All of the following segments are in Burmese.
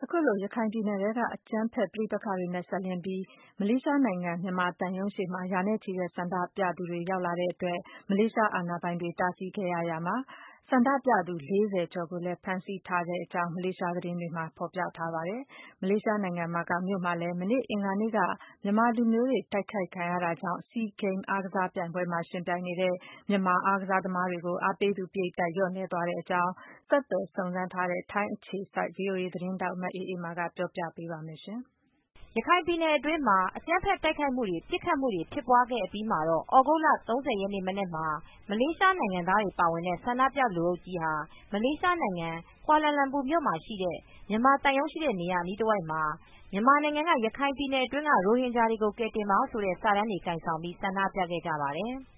အခုလိုရခိုင်ပြည်နယ်ထဲကအကြမ်းဖက်ပဋိပက္ခတွေနဲ့ဆက်လျဉ်းပြီးမလေးရှားနိုင်ငံမြန်မာသံရုံးရှေ့မှာရာနဲ့ချီတဲ့ဆန္ဒပြသူတွေရောက်လာတဲ့အတွက်မလေးရှားအာဏာပိုင်တွေတားဆီးခဲ့ရာမှာဆန္ဒပြသူ40ကျော်ကိုလည်းဖမ်းဆီးထားကြောင်းမလေးရှားသတင်းတွေမှာဖော်ပြထားပါတယ်။မလေးရှားနိုင်ငံမာကာမြို့မှာလည်းမနေ့အင်္ဂါနေ့ကမြန်မာလူမျိုးတွေတိုက်ခိုက်ခံရတာကြောင့်SEA Games အားကစားပြိုင်ပွဲမှာယှဉ်ပြိုင်နေတဲ့မြန်မာအားကစားသမားတွေကိုအားပေးသူပရိတ်သတ်လျော့နည်းသွားကြောင်းဆက်သွယ်စုံစမ်းထားတဲ့ထိုင်းအခြေစိုက် VOA သတင်းထောက်မအေးအေးမာကပြောပြပေးပါမယ်။ရခိုင်ပြည်နယ်အတွင်းမှာအကြမ်းဖက်တိုက်ခိုက်မှုတွေပစ်ခတ်မှုတွေဖြစ်ပွားခဲ့အပြီးမှာတော့သြဂုတ်လ30ရက်နေ့မနက်မှာမလေးရှားနိုင်ငံသားတွေပါဝင်တဲ့ဆန္ဒပြလူအုပ်ကြီးဟာမလေးရှားနိုင်ငံကွာလာလမ်ပူမြို့မှာရှိတဲ့မြန်မာသံရုံးရှိတဲ့နေရာအနီးတဝိုက်မှာမြန်မာနိုင်ငံကရခိုင်ပြည်နယ်အတွင်းကရိုဟင်ဂျာတွေကိုကယ်တင်ပါဆိုတဲ့စာတန်းတွေကိုင်ဆောင်ပြီးဆန္ဒပြခဲ့ကြပါတယ်။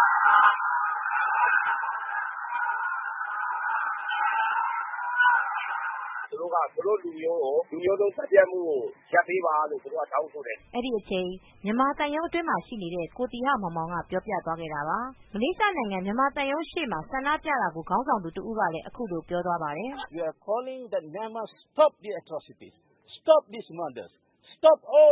သူတို့လူမျိုးတုံးသတ်ဖြတ်မှုကိုရပ်ပေးပါလို့သူတို့ကတောင်းဆိုတယ်။အဲဒီအချိန်မြန်မာသံရုံးအတွင်းမှာရှိနေတဲ့ကိုသီဟမောင်မောင်ကပြောပြသွားခဲ့တာပါ။မလေးရှားနိုင်ငံမြန်မာသံရုံးရှေ့မှာဆန္ဒပြတာကိုခေါင်းဆောင်သူတဦးကလည်းအခုလိုပြောသွားပါတယ်။ We are calling that Myanmar stop the atrocities, stop these murders, stop all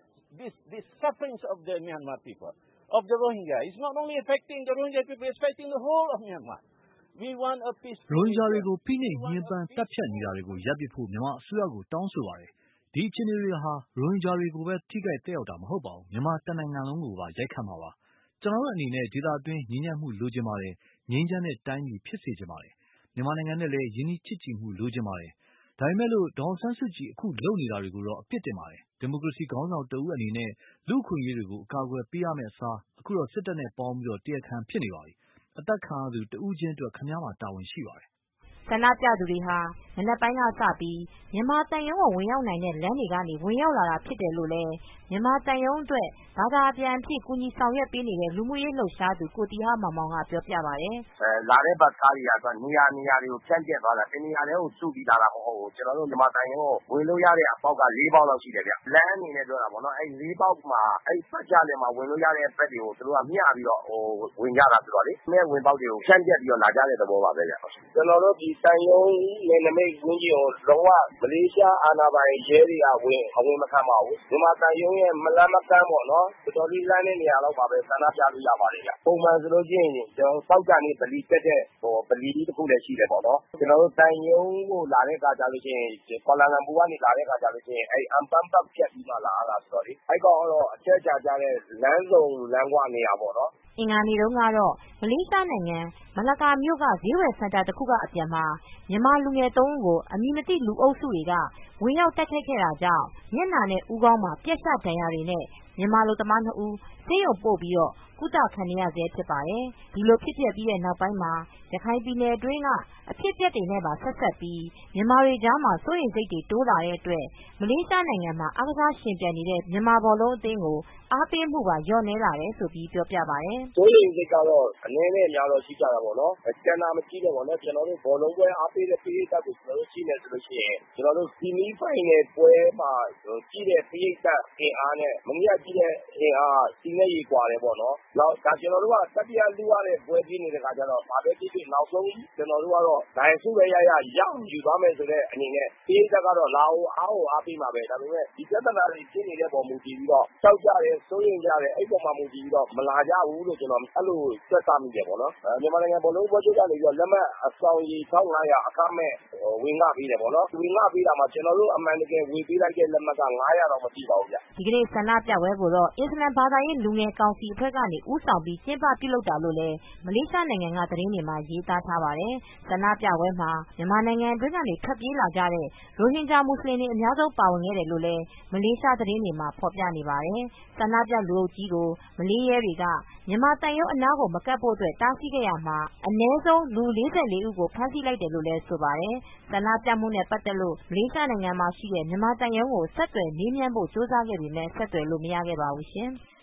this sufferings of the Myanmar people, of the Rohingya. It's not only affecting the Rohingya people, it's affecting the whole of Myanmar. We want a peace. ရိုဟင်ဂျာတွေကိုဖိနှိပ်ညှဉ်းပန်းတပ်ဖြတ်နေတာတွေကိုရပ်ပစ်ဖို့မြန်မာအစိုးရကိုတောင်းဆိုပါတယ်။ဒီအခြေအနေတွေဟာရိုဟင်ဂျာတွေကိုပဲထိခိုက်သက်ရောက်တာမဟုတ်ပါဘူး။မြန်မာတနိုင်ငံလုံးကိုပါရိုက်ခတ်မှာပါ။ကျွန်တော်တို့အနေနဲ့ဒေသတွင်းငြိမ်းချမ်းမှုလိုချင်ပါတယ်။ငြိမ်းချမ်းတဲ့တိုင်းပြည်ဖြစ်စေချင်ပါတယ်။မြန်မာနိုင်ငံနဲ့လည်းရင်းနှီးချစ်ကြည်မှုလိုချင်ပါတယ်။ဒါပေမဲ့လို့ဒေါ်အောင်ဆန်းစုကြည်အခုလုပ်နေတာတွေကိုတော့အပြစ်တင်ပါတယ်။ဒီမိုကရေစီခေါင်းဆောင်တဦးအနေနဲ့လူ့အခွင့်အရေးတွေကိုအကာအကွယ်ပေးရမယ့်အစားအခုတော့စစ်တပ်နဲ့ပေါင်းပြီးတရားခံဖြစ်နေပါပြီ။အသက်ခံရသူတဦးချင်းအတွက်ခင်ဗျားမှာတာဝန်ရှိပါတယ်။ဆန္ဒပြသူတွေဟာမနက်ပိုင်းကစပြီးမြန်မာသံရုံးကိုဝင်ရောက်နိုင်တဲ့လမ်းတွေကနေဝင်ရောက်လာတာဖြစ်တယ်လို့လည်းမြန်မာသံရုံးအတွက်ဘာသာပြန်အဖြစ်ကူညီဆောင်ရွက်ပေးနေတဲ့လူမှုရေးလှုပ်ရှားသူကိုသီဟမောင်မောင်ကပြောပြပါတယ်။လာတဲ့ဘတ်ကားတွေကနေရာတွေကိုဖြန့်ကျက်သွားတာတနေရာတည်းကိုစုပြီးလာတာမဟုတ်ဘူး။ကျွန်တော်တို့မြန်မာသံရုံးကိုဝင်လို့ရတဲ့အပေါက်က4ပေါက်လောက်ရှိတယ်ဗျ။လမ်းအနေနဲ့ပြောတာပေါ့နော်။အဲဒီ4ပေါက်မှာအဲဒီပတ်ချလည်မှာဝင်လို့ရတဲ့ဘက်တွေကိုသူတို့ကမျှပြီးတော့ဝင်ကြတာဆိုတော့လေ။မဲ့ဝင်ပေါက်တွေကိုဖြန့်ကျက်ပြီးတော့လာကြတဲ့သဘောပါပဲဗျ။ကျွန်တော်တို့ဒီသံရုံးနယ်နိမိတ်ဝန်းကျင်ကိုလုံးဝမလေးရှားအာဏာပိုင်ရဲတွေကအဝင်မခံပါဘူး။မြန်မာသံရုံးရဲ့မလန်းမကန်းပေါ့နော်။တော်တော်လေးလမ်းတဲ့နေရာလောက်ပါပဲဆန္ဒပြလို့ရပါတယ်ဗျ။ပုံမှန်ဆိုလို့ရှိရင်ကျွန်တော်သောက်ကန်နေဗလီတက်တဲ့ဗလီတစ်ခုလည်းရှိတယ်ပေါ့နော်။ကျွန်တော်တို့သံရုံးကိုလာတဲ့အခါကျလို့ရှိရင်ကွာလာလမ်ပူကနေလာတဲ့အခါကျလို့ရှိရင်အမ်ပန်းပတ်ဖြတ်ပြီးမှလာရတာဆိုတော့လေ။အဲဒီကောင်ကတော့အချက်ချာကြတဲ့လမ်းစုံလမ်းကွနေရာပေါ့နော်။အင်္ဂါနေ့တုန်းကတော့မလေးရှားနိုင်ငံမလကာမြို့ကဈေးဝယ်စင်တာတခုကအပြန်မှာမြန်မာလူငယ်3ဦးကိုအမည်မသိလူအုပ်စုတွေကဝင်ရောက်တိုက်ခိုက်ခဲ့တာကြောင့်မျက်နှာနဲ့ဦးခေါင်းမှာပြတ်ရှဒဏ်ရာတွေနဲ့မြန်မာလူသမား2ဦးဆေးရုံပို့ပြီးကုသခံနေရဆဲဖြစ်ပါတယ်။ဒီလိုဖြစ်ပျက်ပြီးတဲ့နောက်ပိုင်းမှာရခိုင်ပြည်နယ်အတွင်းကအဖြစ်အပျက်တွေနဲ့ပါဆက်စပ်ပြီးမြန်မာတွေကြားမှာစိုးရိမ်စိတ်တွေတိုးလာတဲ့အတွက်မလေးရှားနိုင်ငံမှာအားကစားရှင်ပြိုင်နေတဲ့မြန်မာဘောလုံးအသင်းကိုအားပေးမှုပါလျော့နည်းလာတယ်လို့ပြောပြပါတယ်။စိုးရိမ်စိတ်ကတော့အနည်းနဲ့အများတော့ရှိကြတာပေါ့နော်။ကျန်တာမရှိတော့ပေါ့နော်။ကျွန်တော်တို့ဘောလုံးပွဲအားပေးတဲ့ပရိသတ်ကိုကျွန်တော်တို့ရှိနေဆိုလို့ရှိရင်ကျွန်တော်တို့ဆီမီဖိုင်နယ်ပွဲမှာကြည့်တဲ့ပရိသတ်အင်အားနဲ့မနေ့ကကြည့်တဲ့အင်အားစီးနေရီกว่าတယ်ပေါ့နော်။နောက်ဒါကျွန်တော်တို့ကတတိယလူရတဲ့ပွဲကြီးနေတဲ့ခါကျတော့ဘာပဲဖြစ်ဖြစ်နောက်ဆုံးကျွန်တော်တို့ကတော့ဒိုင်စုပဲရယူသွားမယ်ဆိုတဲ့အနေနဲ့ပရိသတ်ကတော့လာအောင်အားပေးမှာပဲဒါပေမဲ့ဒီပြဿနာတွေဖြစ်နေတဲ့ပုံမူတည်ပြီးတော့ကြောက်ကြတယ်စိုးရိမ်ကြတယ်အဲ့ပုံမှာမူတည်ပြီးတော့မလာကြဘူးလို့ကျွန်တော်အဲ့လိုစက်သားမိတယ်ပေါ့နော်မြန်မာနိုင်ငံဘောလုံးပွဲချုပ်ကနေပြီးတော့လက်မှတ်အဆောင်ရေ1500အခမဲ့ဝင်ငှပေးတယ်ပေါ့နော်ဝင်ငှပေးတာမှာကျွန်တော်တို့အမှန်တကယ်ဝေပေးလိုက်တဲ့လက်မှတ်က900တော့မပြည့်ပါဘူးဗျဒီကနေ့ဆန္ဒပြပွဲကိုတော့အစ္စလမ်ဘာသာရေးလူငယ်ကောင်စီအဖွဲ့ကနေဦးဆောင်ပြီးကျင်းပပြုလုပ်တာလို့လည်းမလေးရှားနိုင်ငံကသတင်းတွေမှာရေးသားထားပါတယ်ဆန္ဒပြပွဲမှာမြန်မာနိုင်ငံအတွင်းကနေထွက်ပြေးလာကြတဲ့ရိုဟင်ဂျာမွတ်စလင်တွေအများဆုံးပါဝင်ခဲ့တယ်လို့လည်းမလေးရှားသတင်းတွေမှာဖော်ပြနေပါတယ်ဆန္ဒပြလူအုပ်ကြီးကိုမလေးရဲတွေကမြန်မာတန်ရုံးအနားကိုမကပ်ဖို့တားဆီးခဲ့ရမှာအနည်းဆုံးလူ44ဦးကိုဖမ်းဆီးလိုက်တယ်လို့လည်းဆိုပါတယ်ဆန္ဒပြမှုနဲ့ပတ်သက်လို့မလေးရှားနိုင်ငံမှာရှိတဲ့မြန်မာတန်ရုံးကိုဆက်သွယ်မေးမြန်းဖို့ကြိုးစားခဲ့ပေမဲ့ဆက်သွယ်လို့မရခဲ့ပါဘူးရှင်